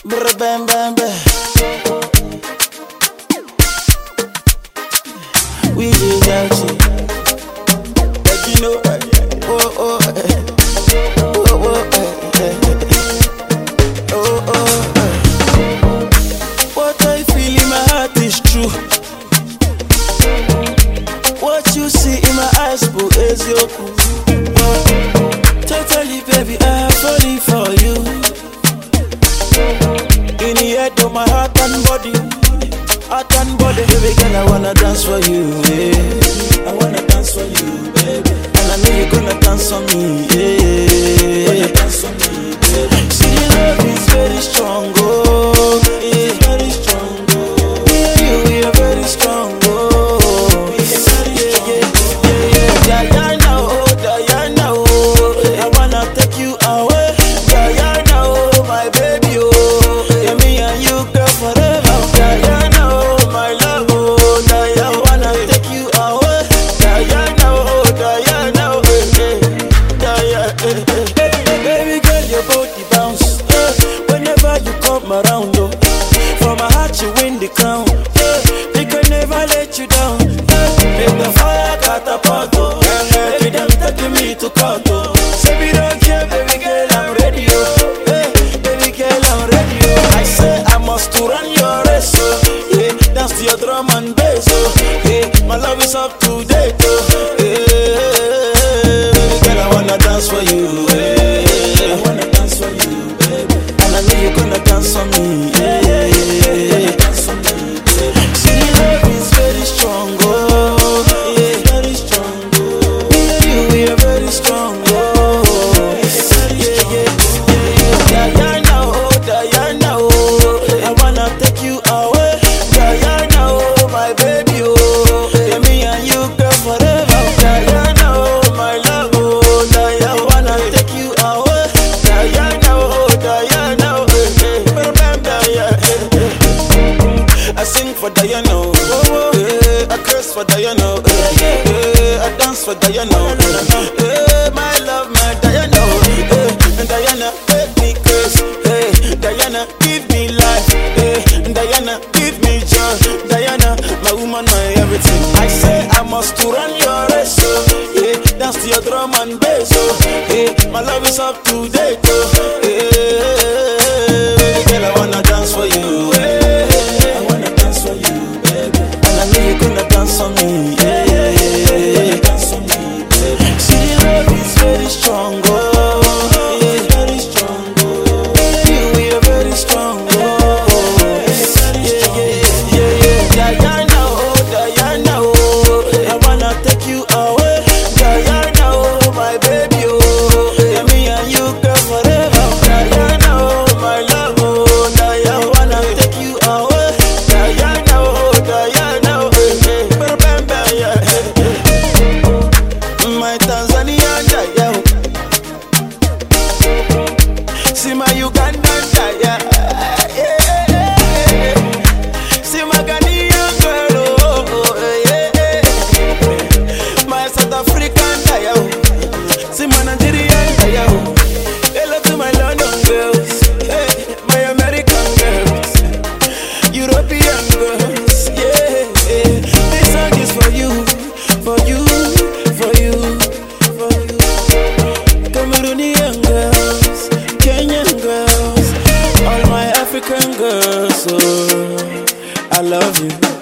Brr, bam, bam, bam. We did that shit. But you know, oh, oh, oh, oh, oh, oh. What I feel in my heart is true. What you see in my eyes, boo, is your cool. Totally, baby, I'm falling for you. In the head of my heart and body, baby girl, I wanna dance for you, yeah. I wanna dance for you, baby. And I know you're gonna dance for me, yeah. Wanna dance for me, baby. See, the love is very strong, oh, yeah. Very strong, oh. Me and you, we are very strong, oh. We are very strong, yeah. Diana, oh, Diana, oh. I wanna take you away, Diana, oh, my baby, oh. Yeah, me and you, girl, forever, Diana, oh, my love, oh, Diana, I wanna take you away, Diana, oh, Diana, oh, Diana, baby girl, your body bounce, whenever you come around, oh. From my heart you win the crown, we can never let you down, make the fire catapult, oh. Baby, them taking me to court, oh. Say we don't care, baby girl, I'm ready, oh. Baby girl, I'm ready, oh. I say I must to run your race, oh. Yeah, dance to your drum and bass, oh. Yeah, my love is up to date, oh. Yeah, baby girl, I wanna dance for you, yeah. I wanna dance for you, baby. And I know you're gonna dance for me, yeah, yeah, yeah. Dance for me, baby. See, the love is very strong, oh. Yeah, very strong, oh. Me and you, we are very strong, oh. Yeah, yeah, yeah. Diana, oh, Diana, oh. I wanna take you away, Diana, oh, my baby, oh. Yeah, me and you, girl, forever, Diana, oh, my love, oh. Diana, I wanna take you away, Diana, oh, Diana, oh. I sing for Diana, oh, oh. I curse for Diana, oh, I dance for Diana, oh, my love, my Diana, oh, Diana, make me curse, Diana, give me life, Diana, give me joy, Diana, my woman, my everything. I say I must to run your race, oh, yeah, dance to your drum and bass, oh, yeah, my love is up to date, oh, yeah, girl, I wanna dance for you, I wanna dance for you, baby, and I know you're gonna dance for me, yeah, yeah, yeah, dance for me, baby. See, the love is very strong, oh, yeah, very strong, oh. We are very strong, oh, yeah, yeah, yeah. Diana, oh, Diana, oh. I wanna take you away, Diana, oh, my baby, oh. Yeah, me and you, girl, forever, Diana, oh, my love, oh. Diana, I wanna take you away, Diana, oh, Diana, oh. Bam, bam, yeah. My Tanzanian Diana, see my Ugandan Diana, see my Ghanaian girl, oh, yeah. My South African Diana, see my Nigerian Diana. Hello to my London girls, my American girls, European girls, yeah. This song is for you, for you, for you, for you. Cameroonian girls, Kenyan girls, all my African girls, oh, I love you.